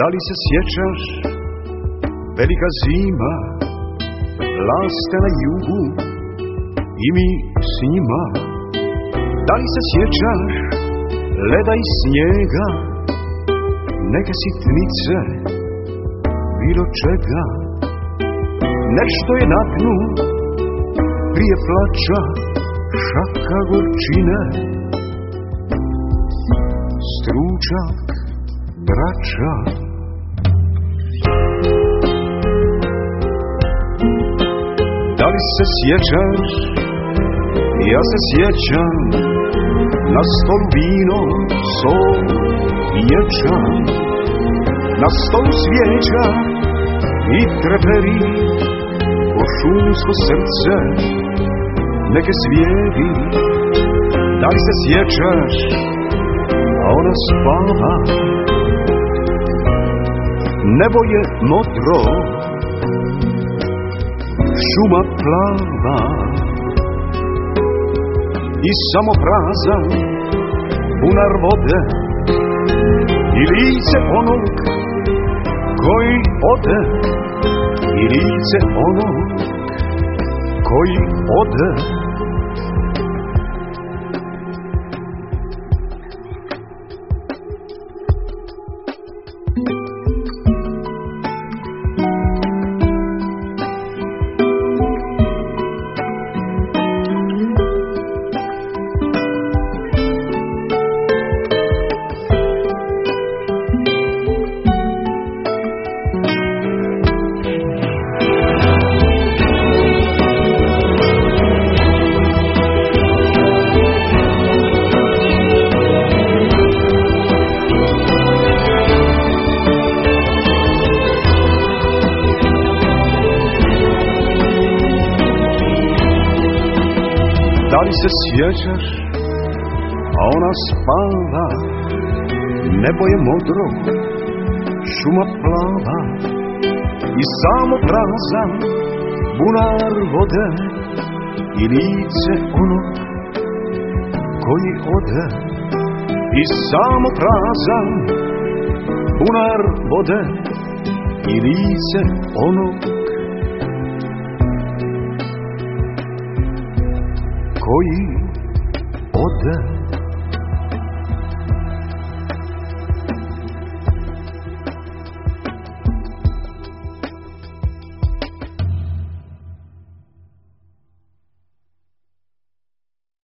li se sjećaš, velika zima, laste na jugu i mi s njima? Da li se sjećaš leda i snijega, neke sitnice, bilo čega? Nešto je na dnu, prije plača, šaka gorčine, stručak, braća. Da li se sjećaš, ja se sjećam, na stolu vino, sol i ječam, na stolu svijeća i treperi, ko šumsko srce neke zvijeri. Da li se sjećaš, a ona spava, nebo je modro, šuma plava i samo prazan bunar vode i lice onog koji ode, i lice onog koji ode. Da li se sjećaš, a ona spava, nebo je modro, šuma plava i samo prazan bunar vode i lice onog koji ode, i samo prazan bunar vode i lice onog koji ode.